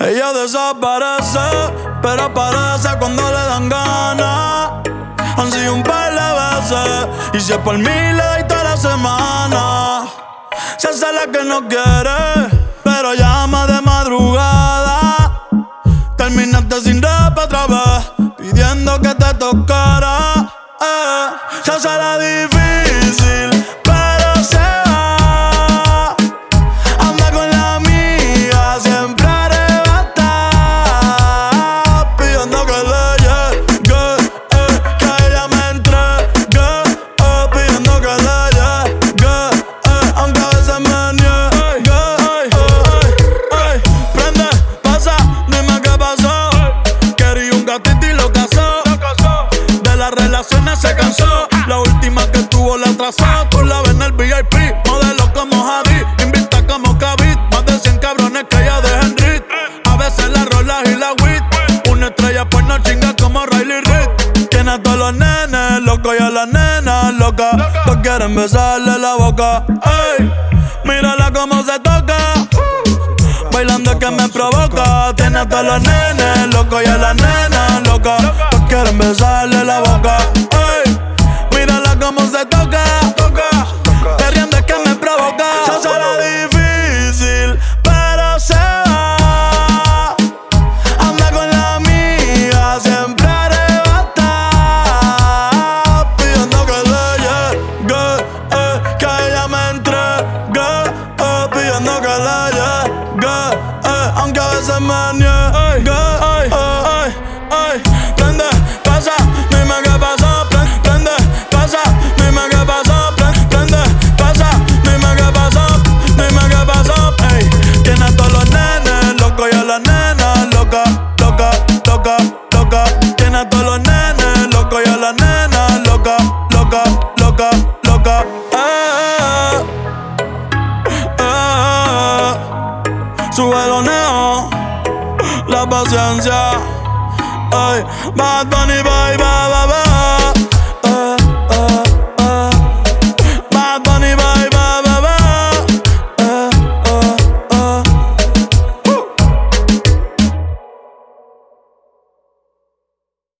Ella desaparece, pero aparece cuando le dan ganas. Han sido un par de veces, y si es por mí le doy toda la semana. Se hace la que no quiere, pero llama de madrugada. Terminaste sin rap otra vez, pidiendo que te tocara. Se hace la difícil, pero se va. Anda con la amiga, siempre arrebata, pidiendo que le llegue, que a ella me entregue, pidiendo que le llegue, aunque a veces me niegue. Prende, pasa, dime qué pasó. Quería un gatito y lo casó. De las relaciones se cansó. La última que tuvo la atrasó. Tú la ves en el VIP, modelo como Javi, invita como Kavit. Más de 100 cabrones que ella deja en Rit. A veces la rola y la wit. Una estrella pues no chinga como Riley Reid. Tiene a todos los nenes locos y a las nenas locas. Todos quieren besarle la boca. Ey, mírala como se toca. Bailando es que me provoca. Tiene a todos los nenes locos y a las nenas locas. Todos quieren besarle la boca. Ey, mírala como se toca. Perreando es que me provoca. Se hace la difícil, pero se va. Anda con la amiga, siempre arrebata, pidiendo que le llegue, que a ella me entregue, pidiendo que le llegue, aunque a veces me niegue. Prende, pasa, dime qué pasó. Prende, pasa, dime qué pasó. Prende, pasa, dime qué pasó. Dime qué pasó. Ey, tiene a todos los nenes locos y a las nenas locas. Loca, loca, loca. Tiene a todos los nenes locos y a las nenas locas. Loca, loca, loca. Sube los neos, la paciencia. Ay, Bad Bunny, bye, bye, bye.